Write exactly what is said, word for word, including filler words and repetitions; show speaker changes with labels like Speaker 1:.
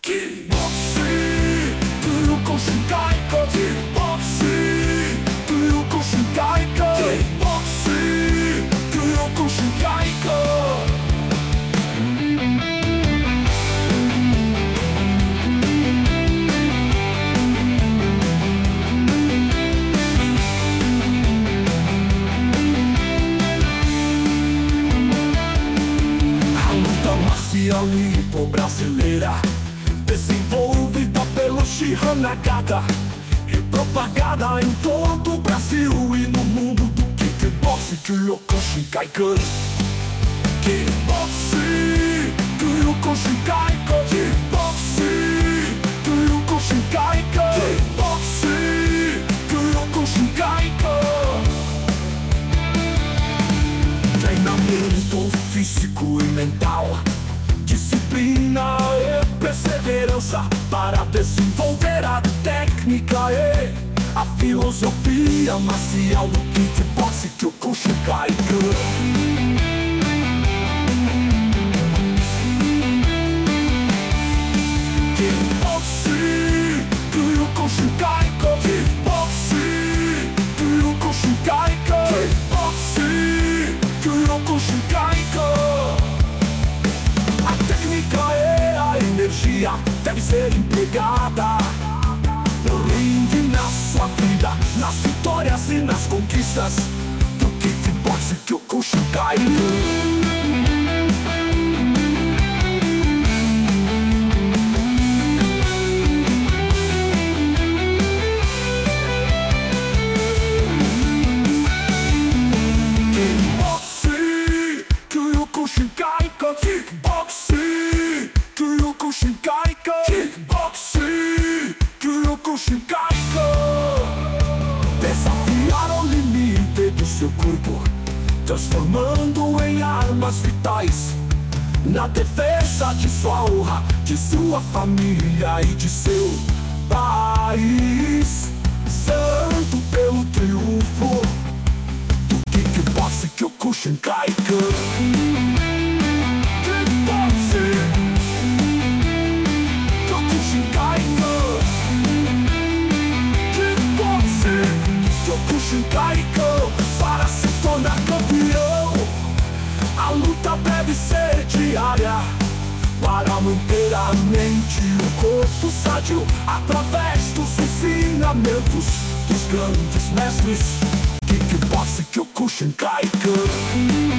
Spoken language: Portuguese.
Speaker 1: Kickboxing, Kyokushin Kaiko. Kickboxing, Kyokushin Kaiko. Kickboxing, Kyokushin Kaiko. A luta marcial nipo-brasileira, desenvolvida pelo Shihan Nagata e propagada em todo o Brasil e no mundo do kickboxing, Kyokushin Kaiko. Kickboxing, Kyokushin Kaiko. Kickboxing, Kyokushin Kaiko. Kickboxing, Kyokushin Kaiko. Treinamento físico e mental, disciplina e perseverança para desenvolver a técnica e a filosofia marcial do kickboxing, Kyokushin Kaiko. Kickboxing, Kyokushin Kaiko. Kickboxing, Kyokushin Kaiko. Kickboxing, Kyokushin Kaiko. A técnica e a energia deve ser empregada no ringue, na sua vida, nas vitórias e nas conquistas do kickboxing, Kyokushin Kaiko. Kyokushin Kaiko. Kickboxing, Kyokushin Kaiko. Kickboxing, Kyokushin Kaiko. Desafiar o limite do seu corpo, transformando em armas vitais na defesa de sua honra, de sua família e de seu país. Santo pelo triunfo do kickboxing, Kyokushin Kaiko. Kickboxing, Kyokushin Kaiko. Kickboxing, Kyokushin Kaiko. Para se tornar campeão, a luta deve ser diária, para manter a mente e o corpo sádio, através dos ensinamentos dos grandes mestres. Kickboxing, Kyokushin Kaiko.